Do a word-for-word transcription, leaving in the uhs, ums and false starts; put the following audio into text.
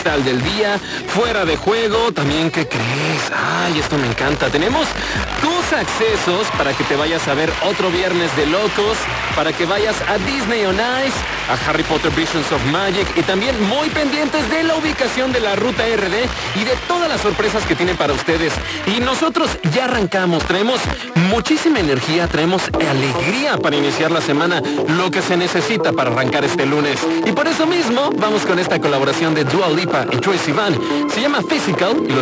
cristal del día, fuera de juego, también, ¿qué crees? Ay, esto me encanta. Tenemos tus accesos para que te vayas a ver otro viernes de locos, para que vayas a Disney on Ice, a Harry Potter Visions of Magic y también muy pendientes de la ubicación de la Ruta R D y de todas las sorpresas que tienen para ustedes. Y nosotros ya arrancamos, traemos muchísima energía, traemos alegría para iniciar la semana, lo que se necesita para arrancar este lunes. Y por eso mismo vamos con esta colaboración de Dua Lipa y Troye Sivan. Se llama Physical y lo